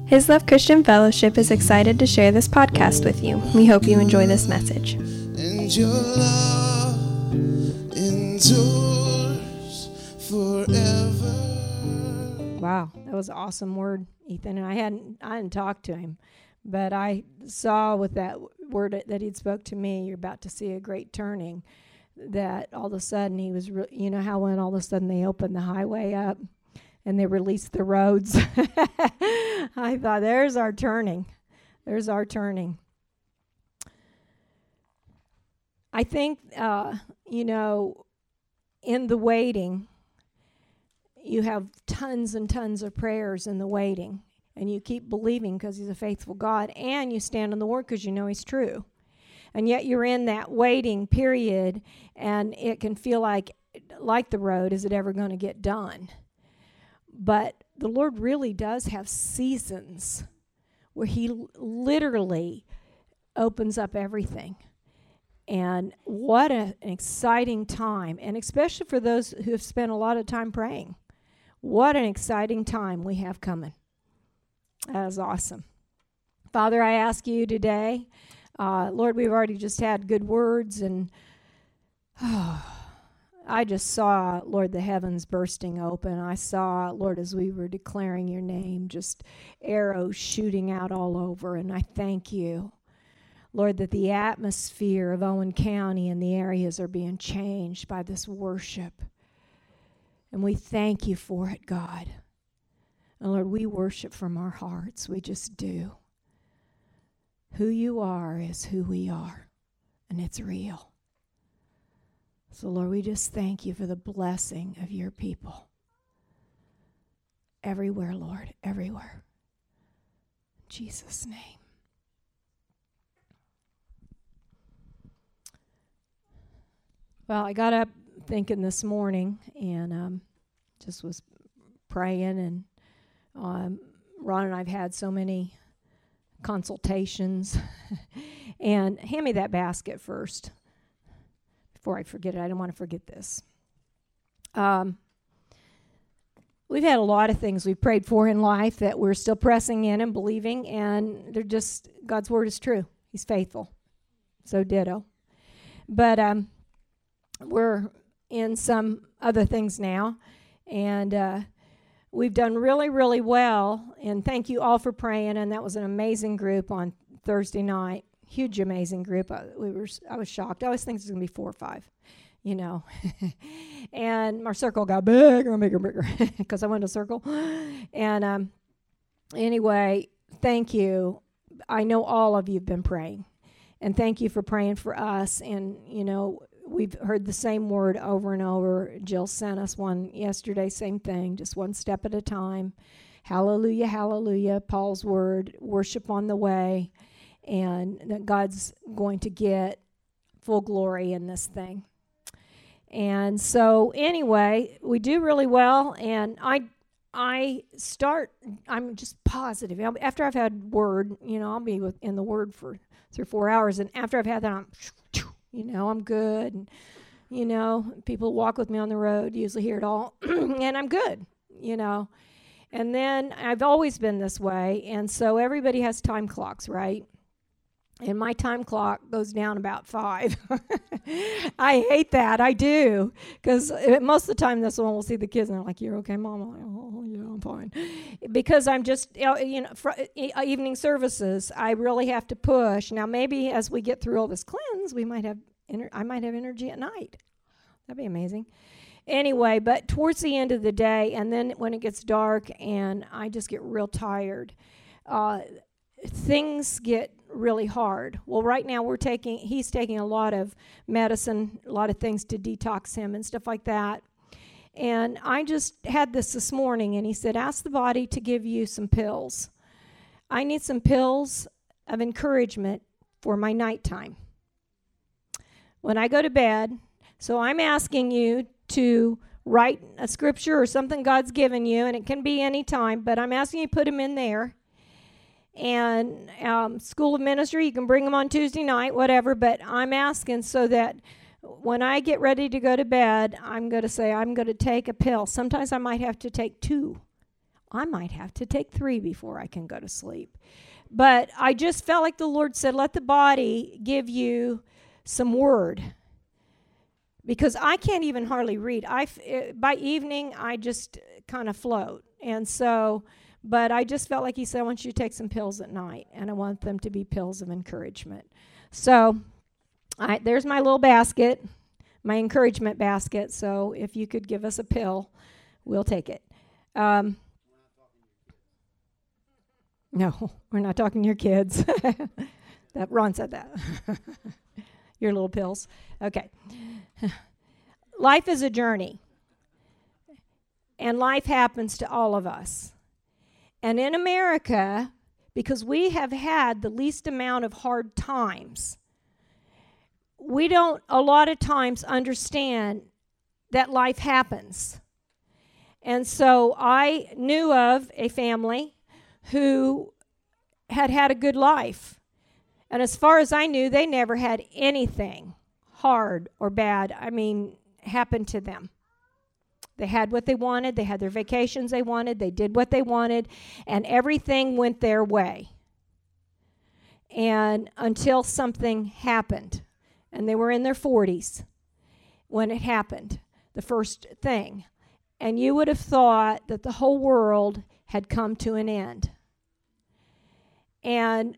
His Love Christian Fellowship is excited to share this podcast with you. We hope you enjoy this message. And your love endures forever. Wow, that was an awesome word, Ethan. And I hadn't talked to him, but I saw with that word that he'd spoke to me, you're about to see a great turning. That all of a sudden he was, you know how when all of a sudden they opened the highway up and they released the roads. I thought, there's our turning. There's our turning. I think, in the waiting, you have tons and tons of prayers in the waiting. And you keep believing because he's a faithful God. And you stand on the word because you know he's true. And yet you're in that waiting period, and it can feel like the road, is it ever going to get done? But the Lord really does have seasons where he literally opens up everything. And what an exciting time, and especially for those who have spent a lot of time praying. What an exciting time we have coming. That is awesome. Father, I ask you today, Lord, we've already just had good words, and I just saw, Lord, the heavens bursting open. I saw, Lord, as we were declaring your name, just arrows shooting out all over. And I thank you, Lord, that the atmosphere of Owen County and the areas are being changed by this worship. And we thank you for it, God. And Lord, we worship from our hearts. We just do. Who you are is who we are, and it's real. So, Lord, we just thank you for the blessing of your people. Everywhere, Lord, everywhere. In Jesus' name. Well, I got up thinking this morning and just was praying, and Ron and I have had so many consultations. And hand me that basket first. Before I forget it, I don't want to forget this. We've had a lot of things we've prayed for in life that we're still pressing in and believing, and they're just, God's word is true. He's faithful. So ditto. But we're in some other things now, and we've done really, really well, and thank you all for praying, and that was an amazing group on Thursday night. Huge, amazing group. I was shocked. I always think it's going to be 4 or 5, And our circle got bigger and bigger and bigger because I went to circle. And anyway, thank you. I know all of you have been praying. And thank you for praying for us. And, we've heard the same word over and over. Jill sent us one yesterday, same thing, just one step at a time. Hallelujah, hallelujah, Paul's word, worship on the way. And that God's going to get full glory in this thing. And so anyway, we do really well, and I'm just positive. After I've had word, I'll be in the word for 3 or 4 hours, and after I've had that, I'm good. And, people walk with me on the road, usually hear it all, and I'm good, And then I've always been this way, and so everybody has time clocks, right? And my time clock goes down about 5. I hate that. I do. Because most of the time, this one will see the kids, and they're like, "You're okay, Mom?" I'm like, "Oh, yeah, I'm fine." Because I'm just, evening services, I really have to push. Now, maybe as we get through all this cleanse, I might have energy at night. That'd be amazing. Anyway, but towards the end of the day, and then when it gets dark, and I just get real tired, things get really hard. Well, right now he's taking a lot of medicine, a lot of things to detox him and stuff like that. And I just had this morning, and he said, ask the body to give you some pills. I need some pills of encouragement for my nighttime when I go to bed. So I'm asking you to write a scripture or something God's given you, and it can be any time, but I'm asking you to put them in there. And School of Ministry, you can bring them on Tuesday night, whatever, but I'm asking so that when I get ready to go to bed, I'm going to say, I'm going to take a pill. Sometimes I might have to take 2 I might have to take 3 before I can go to sleep. But I just felt like the Lord said, let the body give you some word. Because I can't even hardly read. By evening, I just kind of float. And so, but I just felt like he said, I want you to take some pills at night. And I want them to be pills of encouragement. So there's my little basket, my encouragement basket. So if you could give us a pill, we'll take it. No, we're not talking to your kids. That Ron said that. Your little pills. Okay. Life is a journey. And life happens to all of us. And in America, because we have had the least amount of hard times, we don't a lot of times understand that life happens. And so I knew of a family who had had a good life. And as far as I knew, they never had anything hard or bad, happen to them. They had what they wanted. They had their vacations they wanted. They did what they wanted. And everything went their way. And until something happened. And they were in their 40s when it happened, the first thing. And you would have thought that the whole world had come to an end. And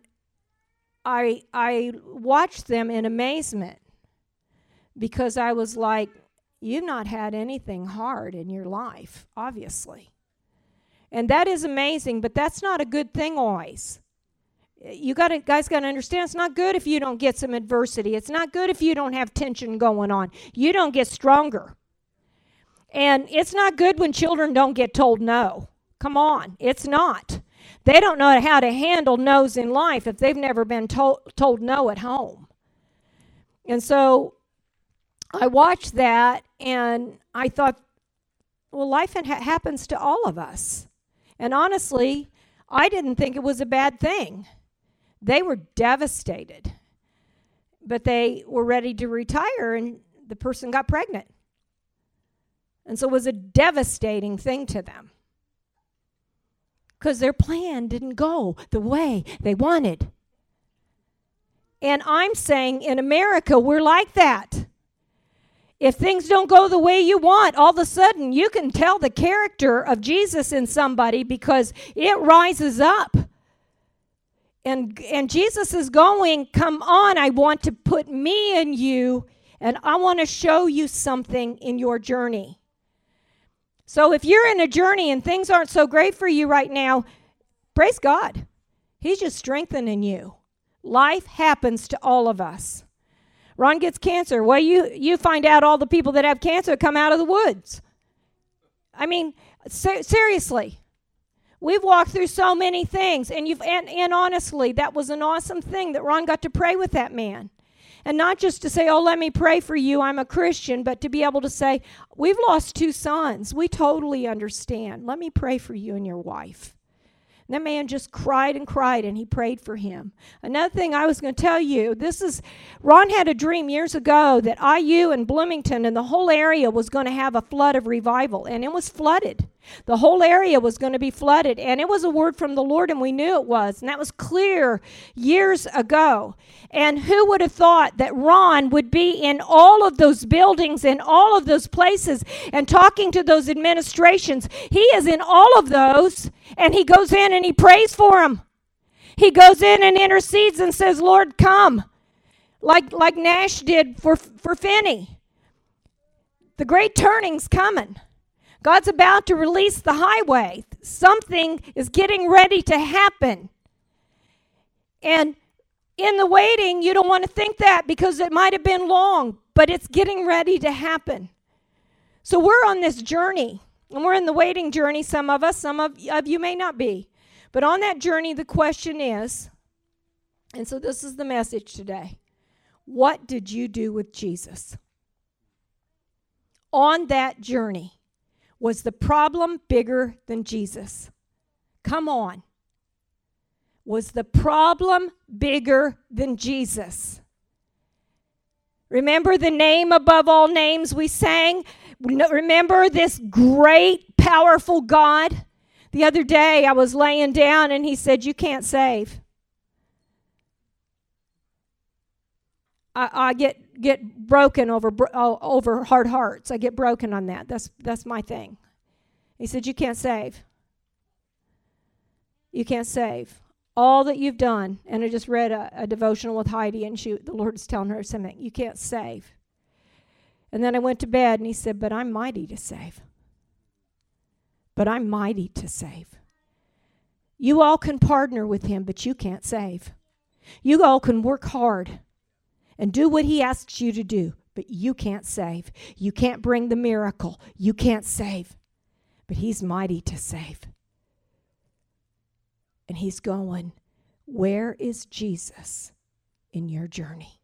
I watched them in amazement because I was like, you've not had anything hard in your life, obviously. And that is amazing, but that's not a good thing always. Guys got to understand, it's not good if you don't get some adversity. It's not good if you don't have tension going on. You don't get stronger. And it's not good when children don't get told no. Come on, it's not. They don't know how to handle no's in life if they've never been told no at home. And so I watched that and I thought, well, life happens to all of us. And honestly, I didn't think it was a bad thing. They were devastated. But they were ready to retire and the person got pregnant. And so it was a devastating thing to them. Because their plan didn't go the way they wanted. And I'm saying in America, we're like that. If things don't go the way you want, all of a sudden you can tell the character of Jesus in somebody because it rises up. And Jesus is going, come on, I want to put me in you, and I want to show you something in your journey. So if you're in a journey and things aren't so great for you right now, praise God. He's just strengthening you. Life happens to all of us. Ron gets cancer. Well, you find out all the people that have cancer come out of the woods. Seriously. We've walked through so many things, and honestly, that was an awesome thing that Ron got to pray with that man. And not just to say, oh, let me pray for you, I'm a Christian, but to be able to say, we've lost 2 sons. We totally understand. Let me pray for you and your wife. And that man just cried, and he prayed for him. Another thing I was going to tell you, Ron had a dream years ago that IU and Bloomington and the whole area was going to have a flood of revival, and it was flooded. The whole area was going to be flooded, and it was a word from the Lord, and we knew it was, and that was clear years ago. And who would have thought that Ron would be in all of those buildings, in all of those places, and talking to those administrations? He is in all of those, and he goes in and he prays for them. He goes in and intercedes and says, Lord, come, like Nash did for Finney. The great turning's coming. God's about to release the highway. Something is getting ready to happen. And in the waiting, you don't want to think that because it might have been long, but it's getting ready to happen. So we're on this journey, and we're in the waiting journey, some of us, some of you may not be. But on that journey, the question is, and so this is the message today, what did you do with Jesus? On that journey. Was the problem bigger than Jesus? Come on. Was the problem bigger than Jesus? Remember the name above all names we sang? Remember this great, powerful God The other day I was laying down and he said, "You can't save." I get broken over hard hearts. I get broken on that. That's my thing. He said, "You can't save. You can't save. All that you've done." And I just read a devotional with Heidi, and the Lord is telling her something. You can't save. And then I went to bed, and he said, "But I'm mighty to save. But I'm mighty to save." You all can partner with him, but you can't save. You all can work hard and do what he asks you to do, but you can't save. You can't bring the miracle. You can't save. But he's mighty to save. And he's going, where is Jesus in your journey?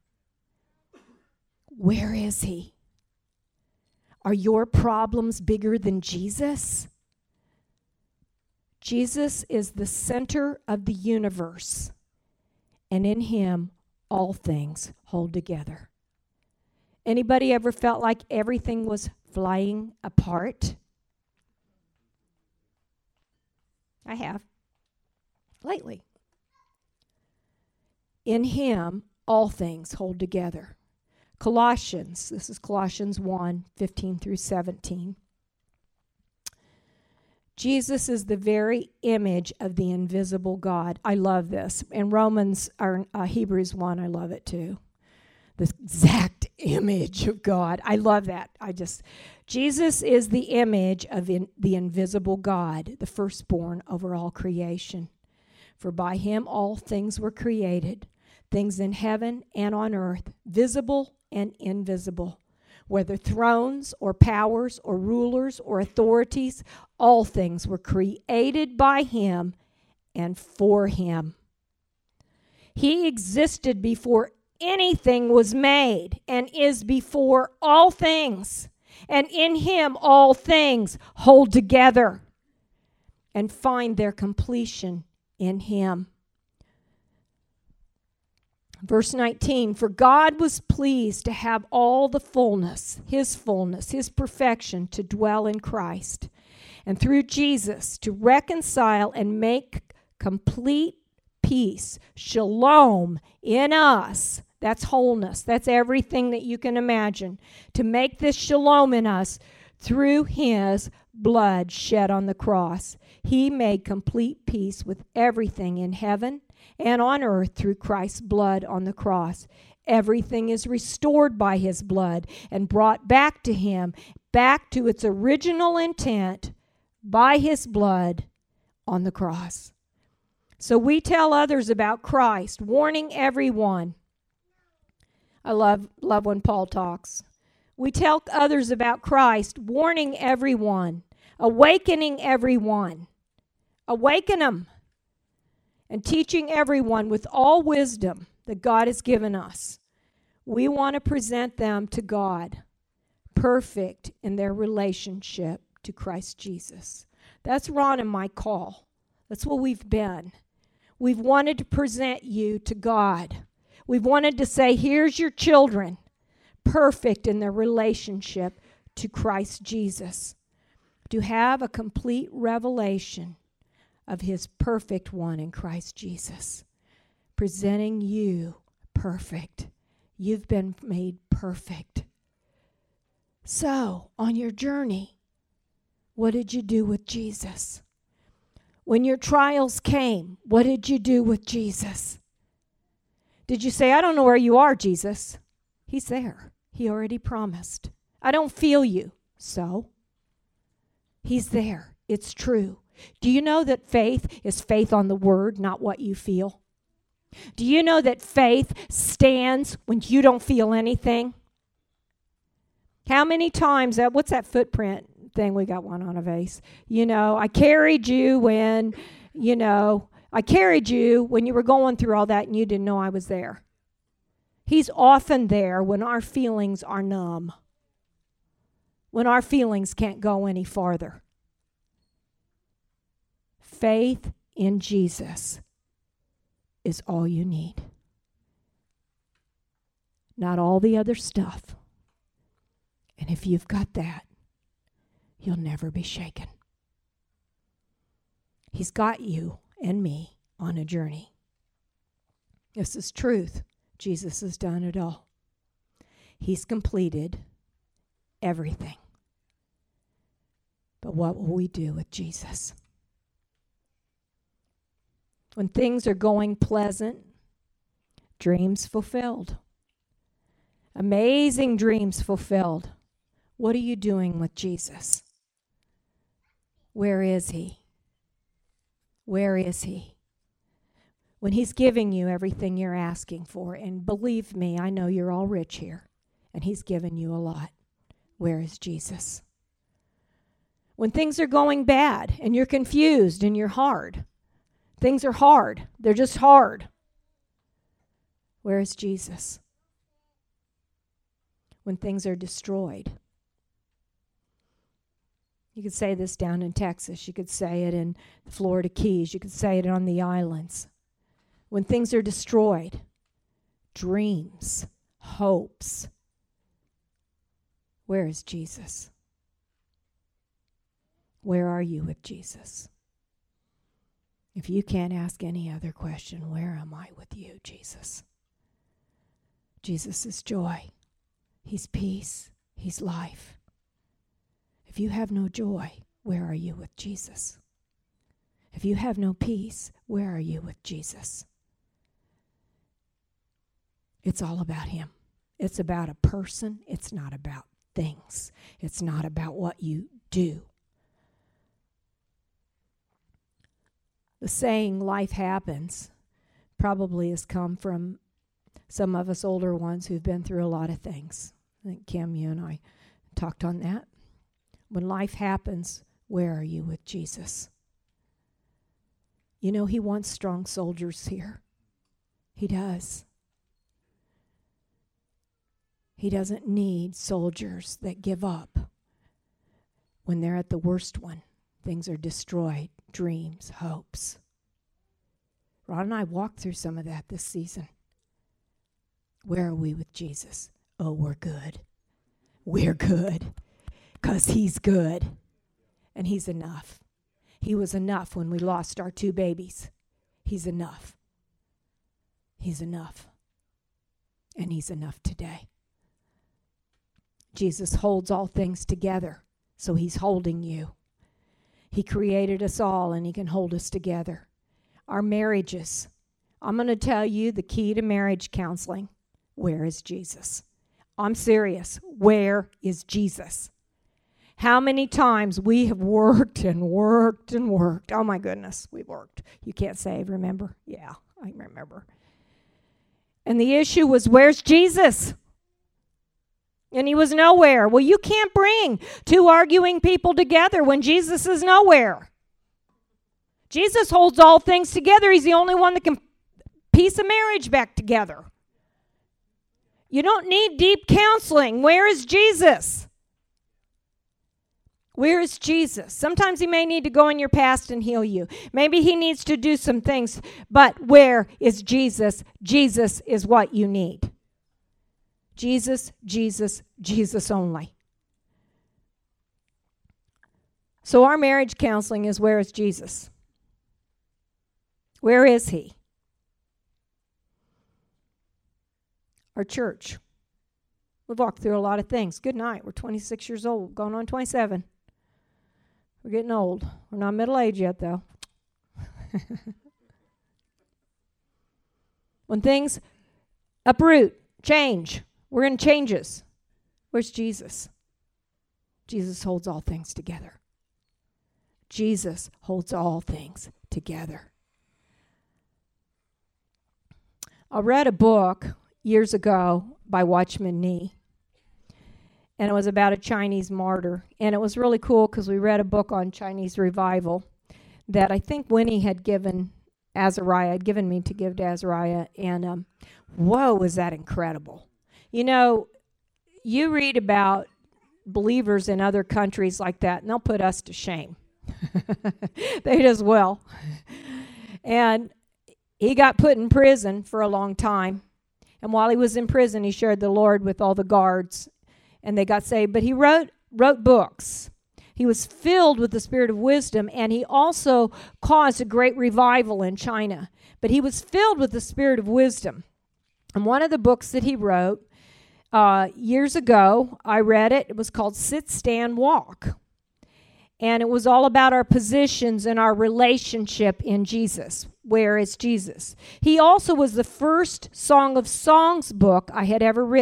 Where is he? Are your problems bigger than Jesus? Jesus is the center of the universe, and in him all things hold together. Anybody ever felt like everything was flying apart? I have. Lately. In him all things hold together. Colossians, this is Colossians 1:15 through 17. Jesus is the very image of the invisible God. I love this. And Hebrews 1, I love it too. The exact image of God. I love that. Jesus is the image of the invisible God, the firstborn over all creation. For by him all things were created, things in heaven and on earth, visible and invisible. Whether thrones or powers or rulers or authorities, all things were created by him and for him. He existed before anything was made and is before all things. And in him all things hold together and find their completion in him. Verse 19, for God was pleased to have all the fullness, his perfection to dwell in Christ, and through Jesus to reconcile and make complete peace, shalom in us. That's wholeness. That's everything that you can imagine. To make this shalom in us through his blood shed on the cross. He made complete peace with everything in heaven and on earth through Christ's blood on the cross. Everything is restored by his blood and brought back to him, back to its original intent by his blood on the cross. So we tell others about Christ, warning everyone. I love when Paul talks. We tell others about Christ, warning everyone, awakening everyone. Awaken them. And teaching everyone with all wisdom that God has given us. We want to present them to God, perfect in their relationship to Christ Jesus. That's Ron and my call. That's what we've been. We've wanted to present you to God. We've wanted to say, here's your children, perfect in their relationship to Christ Jesus. To have a complete revelation of his perfect one in Christ Jesus. Presenting you perfect. You've been made perfect. So, on your journey, what did you do with Jesus? When your trials came, what did you do with Jesus? Did you say, I don't know where you are, Jesus? He's there. He already promised. I don't feel you. So, he's there. It's true. Do you know that faith is faith on the word, not what you feel? Do you know that faith stands when you don't feel anything? How many times, what's that footprint thing? We got one on a vase. I carried you when you were going through all that and you didn't know I was there. He's often there when our feelings are numb, when our feelings can't go any farther. Faith in Jesus is all you need. Not all the other stuff. And if you've got that, you'll never be shaken. He's got you and me on a journey. This is truth. Jesus has done it all. He's completed everything. But what will we do with Jesus? When things are going pleasant, dreams fulfilled. Amazing dreams fulfilled. What are you doing with Jesus? Where is he? Where is he? When he's giving you everything you're asking for, and believe me, I know you're all rich here, and he's given you a lot. Where is Jesus? When things are going bad, and you're confused, and you're hard. Things are hard. They're just hard. Where is Jesus? When things are destroyed. You could say this down in Texas. You could say it in the Florida Keys. You could say it on the islands. When things are destroyed, dreams, hopes. Where is Jesus? Where are you with Jesus? If you can't ask any other question, where am I with you, Jesus? Jesus is joy. He's peace. He's life. If you have no joy, where are you with Jesus? If you have no peace, where are you with Jesus? It's all about him. It's about a person. It's not about things. It's not about what you do. The saying, life happens, probably has come from some of us older ones who've been through a lot of things. I think, Kim, you and I talked on that. When life happens, where are you with Jesus? You know, he wants strong soldiers here. He does. He doesn't need soldiers that give up when they're at the worst one. Things are destroyed, dreams, hopes. Ron and I walked through some of that this season. Where are we with Jesus? Oh, we're good. We're good. Because he's good. And he's enough. He was enough when we lost our 2 babies. He's enough. He's enough. And he's enough today. Jesus holds all things together. So he's holding you. He created us all and he can hold us together. Our marriages. I'm going to tell you the key to marriage counseling. Where is Jesus? I'm serious. Where is Jesus? How many times we have worked and worked and worked. Oh my goodness, we worked. You can't say, remember? Yeah, I remember. And the issue was, where's Jesus? And he was nowhere. Well, you can't bring 2 arguing people together when Jesus is nowhere. Jesus holds all things together. He's the only one that can piece a marriage back together. You don't need deep counseling. Where is Jesus? Where is Jesus? Sometimes he may need to go in your past and heal you. Maybe he needs to do some things. But where is Jesus? Jesus is what you need. Jesus, Jesus, Jesus only. So our marriage counseling is, where is Jesus? Where is he? Our church. We've walked through a lot of things. Good night. We're 26 years old, going on 27. We're getting old. We're not middle-aged yet, though. When things uproot, change, we're in changes. Where's Jesus? Jesus holds all things together. Jesus holds all things together. I read a book years ago by Watchman Nee. And it was about a Chinese martyr. And it was really cool because we read a book on Chinese revival that I think Winnie had given Azariah, had given me to give to Azariah. And whoa, was that incredible. You know, you read about believers in other countries like that, and they'll put us to shame. They just will. And he got put in prison for a long time. And while he was in prison, he shared the Lord with all the guards. And they got saved. But he wrote books. He was filled with the spirit of wisdom, and he also caused a great revival in China. But he was filled with the spirit of wisdom. And one of the books that he wrote years ago, I read it. It was called Sit, Stand, Walk. And it was all about our positions and our relationship in Jesus. Where is Jesus? He also was the first Song of Songs book I had ever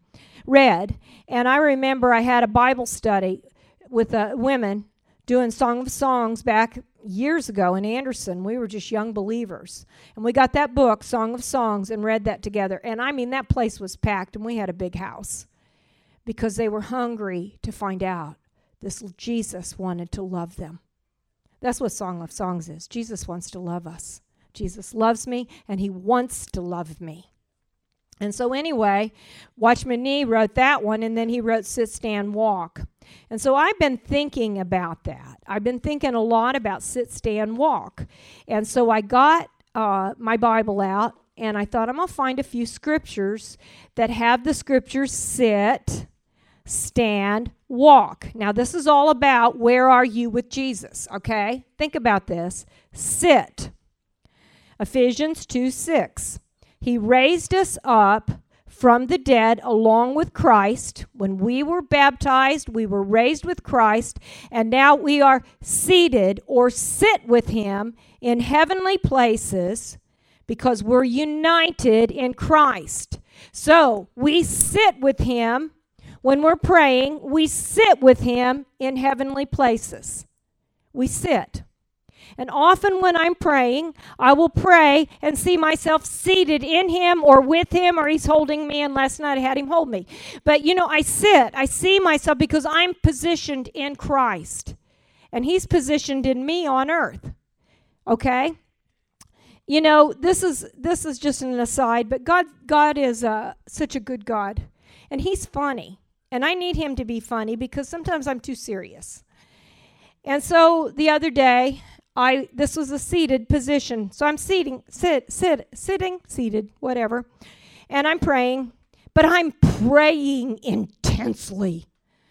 read. And I remember I had a Bible study with women doing Song of Songs back years ago in Anderson. We were just young believers. And we got that book, Song of Songs, and read that together. And I mean, that place was packed, and we had a big house because they were hungry to find out this Jesus wanted to love them. That's what Song of Songs is. Jesus wants to love us. Jesus loves me, and he wants to love me. And so anyway, Watchman Nee wrote that one, and then he wrote Sit, Stand, Walk. And so I've been thinking about that. I've been thinking a lot about sit, stand, walk. And so I got my Bible out, and I thought I'm going to find a few scriptures that have the scriptures sit, stand, walk. Now, this is all about where are you with Jesus, okay? Think about this. Sit. Ephesians 2:6. He raised us up from the dead along with Christ. When we were baptized, we were raised with Christ, and now we are seated or sit with him in heavenly places because we're united in Christ. So we sit with him when we're praying. We sit with him in heavenly places. We sit. And often when I'm praying, I will pray and see myself seated in him or with him, or he's holding me, and last night I had him hold me. But, I sit. I see myself because I'm positioned in Christ, and he's positioned in me on earth. Okay? This is just an aside, but God is such a good God, and he's funny. And I need him to be funny because sometimes I'm too serious. And so the other day, this was a seated position. So I'm sitting, seated, whatever. And I'm praying, but I'm praying intensely.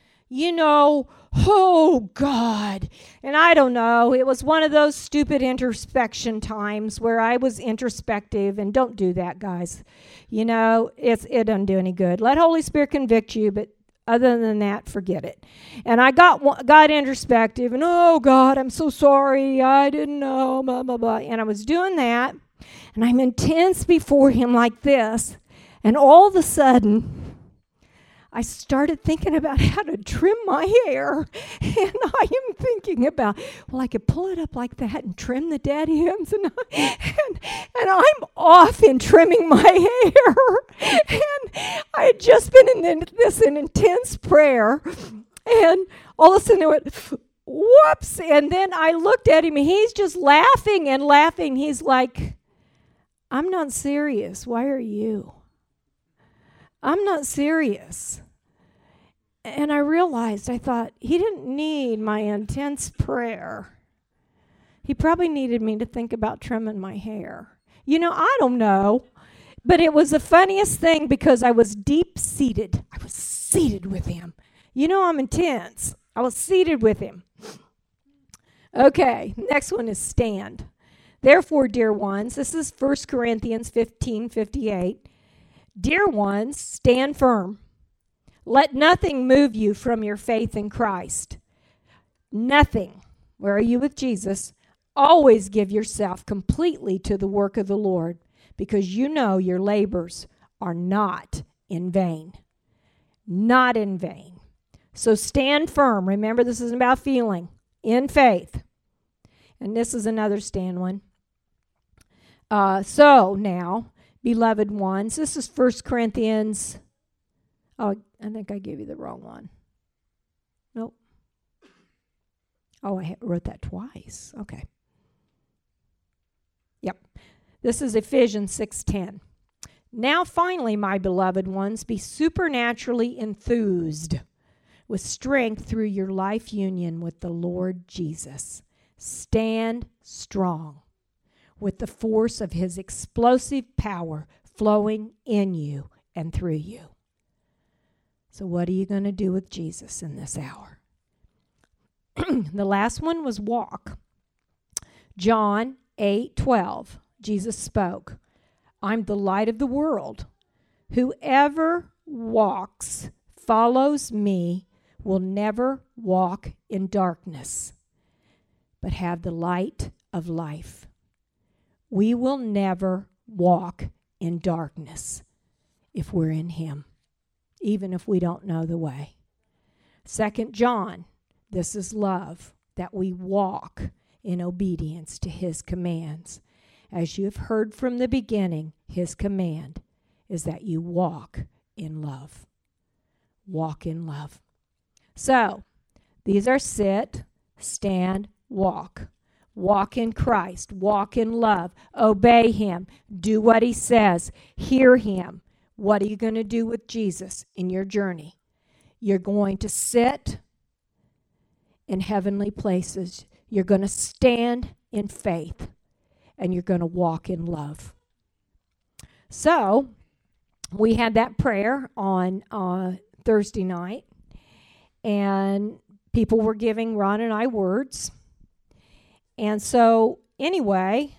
Oh God. And I don't know, it was one of those stupid introspection times where I was introspective, and don't do that, guys. It doesn't do any good. Let Holy Spirit convict you, but other than that, forget it. And I got introspective, and oh God, I'm so sorry, I didn't know, blah, blah, blah. And I was doing that, and I'm intense before him like this, and all of a sudden, I started thinking about how to trim my hair, and I am thinking about, I could pull it up like that and trim the dead ends, and I'm off in trimming my hair, and I had just been in an intense prayer, and all of a sudden it went, whoops, and then I looked at him, and he's just laughing and laughing. He's like, I'm not serious. Why are you? I'm not serious. And I realized, I thought, he didn't need my intense prayer. He probably needed me to think about trimming my hair. I don't know. But it was the funniest thing because I was deep-seated. I was seated with him. I'm intense. I was seated with him. Okay, next one is stand. Therefore, dear ones, this is 1 Corinthians 15:58. Dear ones, stand firm. Let nothing move you from your faith in Christ. Nothing. Where are you with Jesus? Always give yourself completely to the work of the Lord, because your labors are not in vain. Not in vain. So stand firm. Remember, this isn't about feeling. In faith. And this is another stand one. So now, beloved ones, this is 1 Corinthians. Oh, I think I gave you the wrong one. Nope. Oh, I wrote that twice. Okay. Yep. This is Ephesians 6:10. Now finally, my beloved ones, be supernaturally enthused with strength through your life union with the Lord Jesus. Stand strong with the force of his explosive power flowing in you and through you. So what are you going to do with Jesus in this hour? The last one was walk. John 8:12. Jesus spoke, I'm the light of the world. Whoever follows me, will never walk in darkness, but have the light of life. We will never walk in darkness if we're in him, even if we don't know the way. 2 John, this is love, that we walk in obedience to his commands. As you have heard from the beginning, his command is that you walk in love. Walk in love. So, these are sit, stand, walk. Walk in Christ. Walk in love. Obey him. Do what he says. Hear him. What are you going to do with Jesus in your journey? You're going to sit in heavenly places. You're going to stand in faith. And you're going to walk in love. So, we had that prayer on Thursday night. And people were giving Ron and I words. And so, anyway,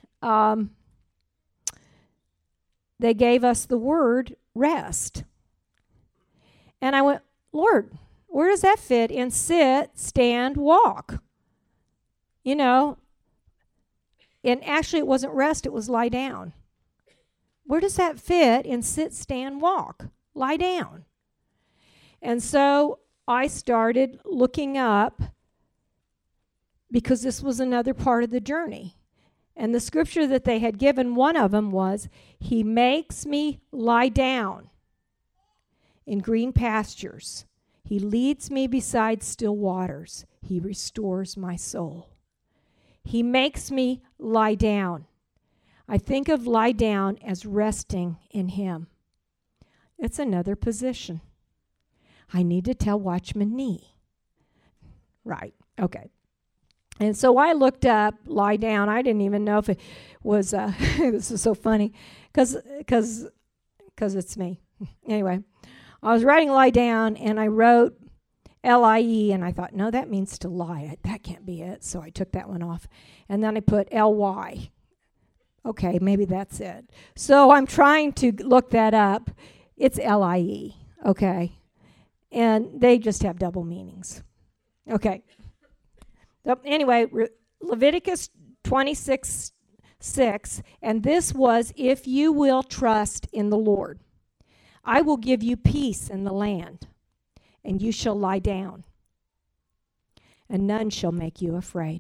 they gave us the word rest. And I went, Lord, where does that fit in sit, stand, walk? You know, and actually it wasn't rest, it was lie down. Where does that fit in sit, stand, walk? Lie down. And so I started looking up, because this was another part of the journey. And the scripture that they had given, one of them was, he makes me lie down in green pastures. He leads me beside still waters. He restores my soul. He makes me lie down. I think of lie down as resting in him. It's another position. I need to tell Watchman Nee. Right, okay. And so I looked up lie down. I didn't even know if it was, this is so funny, because it's me. Anyway, I was writing lie down, and I wrote L-I-E, and I thought, no, that means to lie. That can't be it. So I took that one off. And then I put L-Y. Okay, maybe that's it. So I'm trying to look that up. It's L-I-E, okay? And they just have double meanings. Okay. So anyway, Leviticus 26:6, and this was, if you will trust in the Lord, I will give you peace in the land, and you shall lie down, and none shall make you afraid.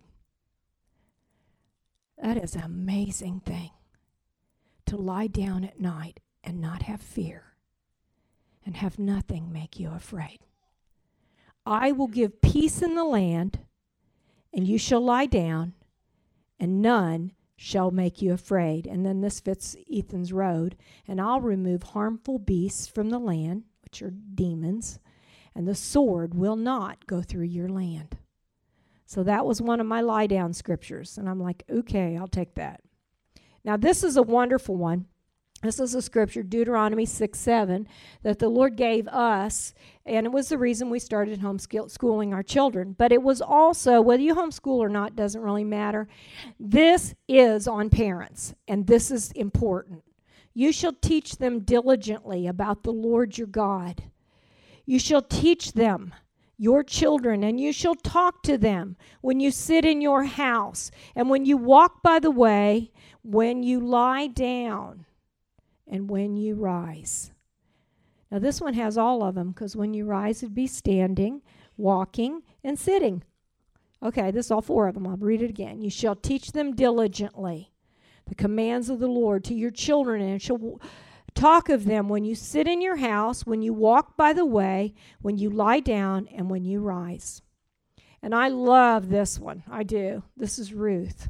That is an amazing thing, to lie down at night and not have fear, and have nothing make you afraid. I will give peace in the land, and you shall lie down, and none shall make you afraid. And then this fits Ethan's road. And I'll remove harmful beasts from the land, which are demons, and the sword will not go through your land. So that was one of my lie down scriptures. And I'm like, okay, I'll take that. Now this is a wonderful one. This is a scripture, Deuteronomy 6:7, that the Lord gave us, and it was the reason we started homeschooling our children. But it was also, whether you homeschool or not, doesn't really matter. This is on parents, and this is important. You shall teach them diligently about the Lord your God. You shall teach them, your children, and you shall talk to them when you sit in your house, and when you walk by the way, when you lie down, and when you rise. Now this one has all of them, because when you rise it'd be standing, walking, and sitting. Okay, this is all four of them. I'll read it again. You shall teach them diligently the commands of the Lord to your children, and shall talk of them when you sit in your house, when you walk by the way, when you lie down, and when you rise. And I love this one. I do. This is Ruth.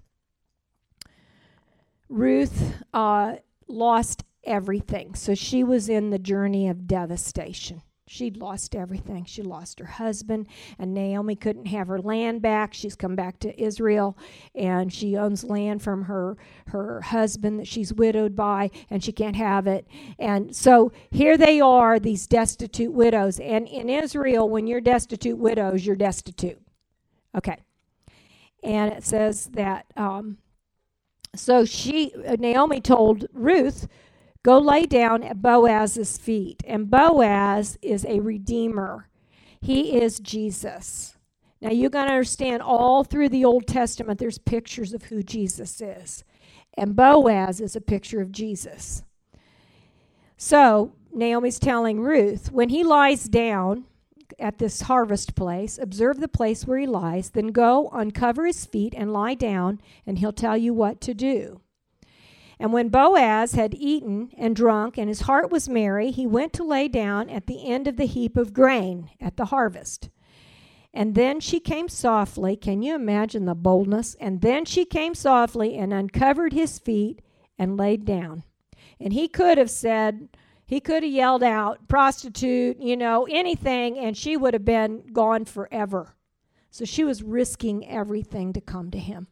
Ruth lost everything. So she was in the journey of devastation. She'd lost everything. She lost her husband, and Naomi couldn't have her land back. She's come back to Israel, and she owns land from her husband that she's widowed by, and she can't have it. And so here they are, these destitute widows. And in Israel, when you're destitute widows, you're destitute. Okay. And it says that, so Naomi told Ruth, go lay down at Boaz's feet. And Boaz is a redeemer. He is Jesus. Now, you're going to understand all through the Old Testament, there's pictures of who Jesus is. And Boaz is a picture of Jesus. So, Naomi's telling Ruth, when he lies down at this harvest place, observe the place where he lies, then go uncover his feet and lie down, and he'll tell you what to do. And when Boaz had eaten and drunk, and his heart was merry, he went to lay down at the end of the heap of grain at the harvest. And then she came softly. Can you imagine the boldness? And then she came softly and uncovered his feet and laid down. And he could have yelled out, prostitute, anything, and she would have been gone forever. So she was risking everything to come to him.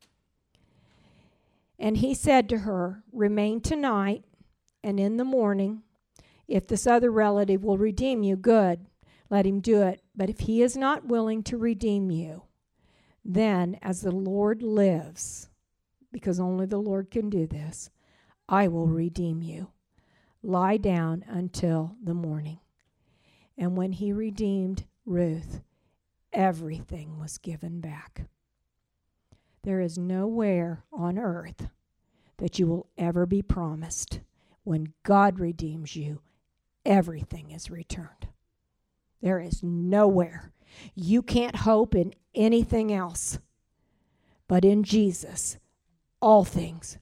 And he said to her, remain tonight, and in the morning, if this other relative will redeem you, good, let him do it. But if he is not willing to redeem you, then as the Lord lives, because only the Lord can do this, I will redeem you. Lie down until the morning. And when he redeemed Ruth, everything was given back. There is nowhere on earth that you will ever be promised. When God redeems you, everything is returned. There is nowhere. You can't hope in anything else. But in Jesus, all things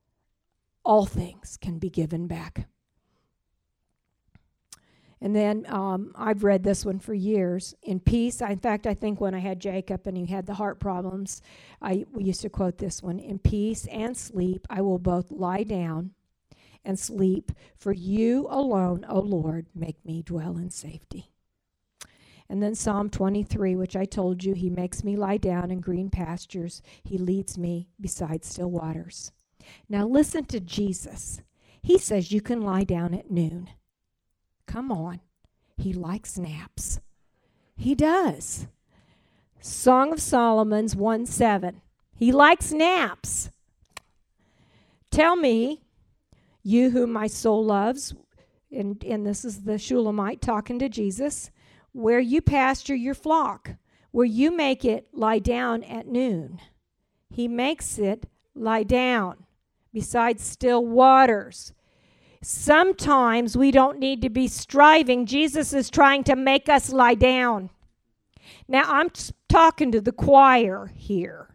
can be given back. And then I've read this one for years. In peace, in fact, I think when I had Jacob and he had the heart problems, we used to quote this one. In peace and sleep, I will both lie down and sleep. For you alone, O Lord, make me dwell in safety. And then Psalm 23, which I told you, he makes me lie down in green pastures. He leads me beside still waters. Now listen to Jesus. He says you can lie down at noon. Come on. He likes naps. He does. Song of Solomon's 1:7. He likes naps. Tell me, you whom my soul loves, and this is the Shulamite talking to Jesus, where you pasture your flock, where you make it lie down at noon. He makes it lie down beside still waters. Sometimes we don't need to be striving. Jesus is trying to make us lie down. Now, I'm talking to the choir here.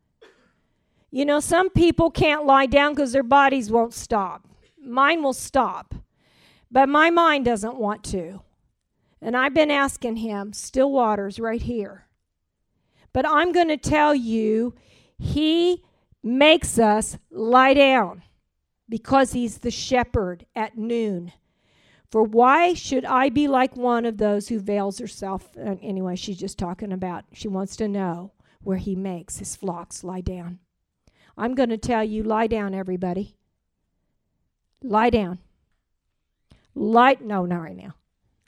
Some people can't lie down because their bodies won't stop. Mine will stop, but my mind doesn't want to. And I've been asking him, still waters right here. But I'm going to tell you, he makes us lie down. Because he's the shepherd at noon. For why should I be like one of those who veils herself? Anyway, she's just talking about, she wants to know where he makes his flocks lie down. I'm going to tell you, lie down, everybody. Lie down. No, not right now.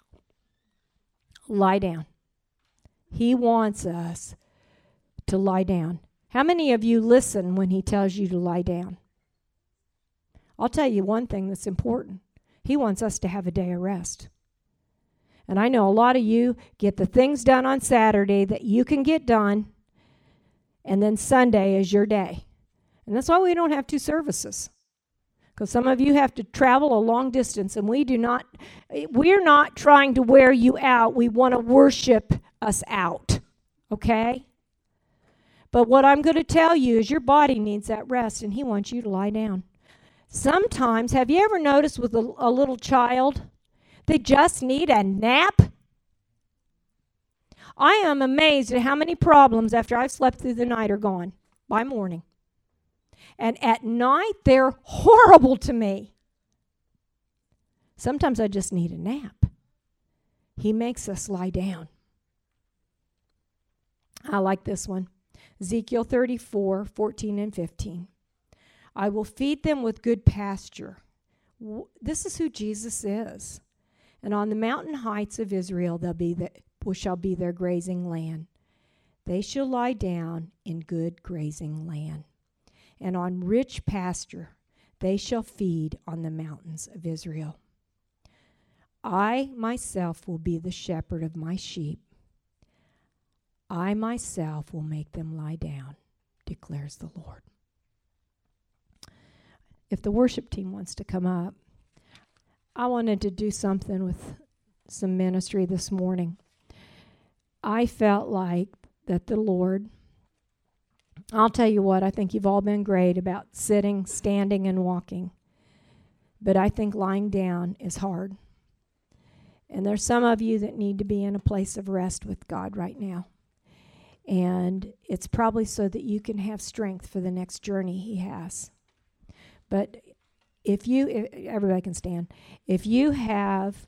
Lie down. He wants us to lie down. How many of you listen when he tells you to lie down? I'll tell you one thing that's important. He wants us to have a day of rest. And I know a lot of you get the things done on Saturday that you can get done, and then Sunday is your day. And that's why we don't have two services. Because some of you have to travel a long distance, and we're not trying to wear you out. We want to worship us out. Okay? But what I'm going to tell you is your body needs that rest, and he wants you to lie down. Sometimes, have you ever noticed with a little child, they just need a nap? I am amazed at how many problems after I've slept through the night are gone by morning. And at night, they're horrible to me. Sometimes I just need a nap. He makes us lie down. I like this one. Ezekiel 34:14 and 15. I will feed them with good pasture. This is who Jesus is. And on the mountain heights of Israel shall be their grazing land. They shall lie down in good grazing land, and on rich pasture they shall feed on the mountains of Israel. I myself will be the shepherd of my sheep. I myself will make them lie down, declares the Lord. If the worship team wants to come up, I wanted to do something with some ministry this morning. I felt like that the Lord, I'll tell you what, I think you've all been great about sitting, standing, and walking. But I think lying down is hard. And there's some of you that need to be in a place of rest with God right now. And it's probably so that you can have strength for the next journey He has. But if everybody can stand, if you have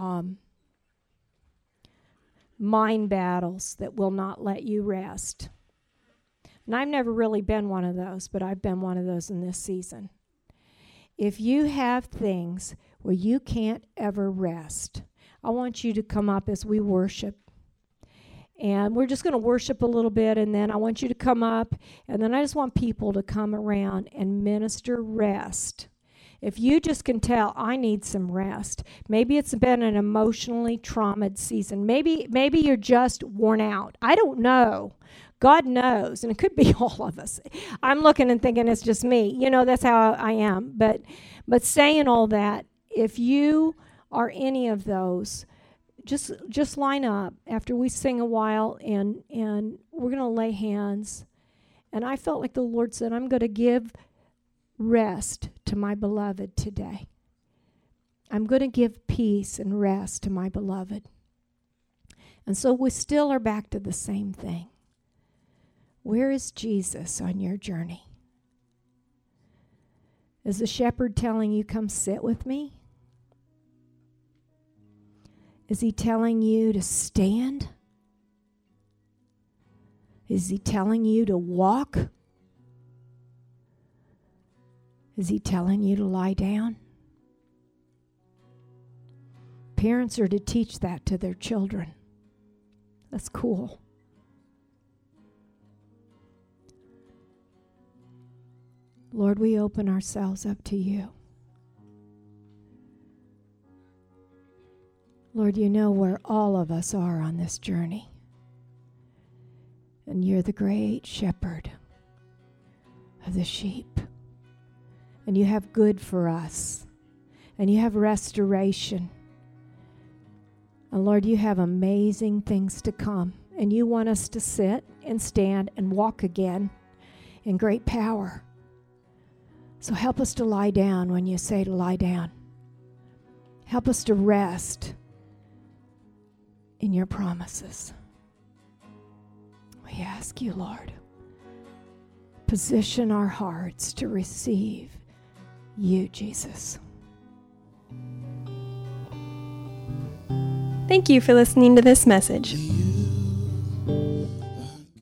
mind battles that will not let you rest, and I've never really been one of those, but I've been one of those in this season. If you have things where you can't ever rest, I want you to come up as we worship. And we're just going to worship a little bit, and then I want you to come up, and then I just want people to come around and minister rest. If you just can tell, I need some rest. Maybe it's been an emotionally traumatized season. Maybe you're just worn out. I don't know. God knows, and it could be all of us. I'm looking and thinking it's just me. That's how I am. But saying all that, if you are any of those, just line up after we sing a while, and we're going to lay hands. And I felt like the Lord said, I'm going to give rest to my beloved today. I'm going to give peace and rest to my beloved. And so we still are back to the same thing. Where is Jesus on your journey? Is the shepherd telling you, come sit with me? Is He telling you to stand? Is He telling you to walk? Is He telling you to lie down? Parents are to teach that to their children. That's cool. Lord, we open ourselves up to you. Lord, you know where all of us are on this journey. And you're the great shepherd of the sheep. And you have good for us. And you have restoration. And Lord, you have amazing things to come. And you want us to sit and stand and walk again in great power. So help us to lie down when you say to lie down. Help us to rest in your promises. We ask you, Lord, position our hearts to receive you, Jesus. Thank you for listening to this message.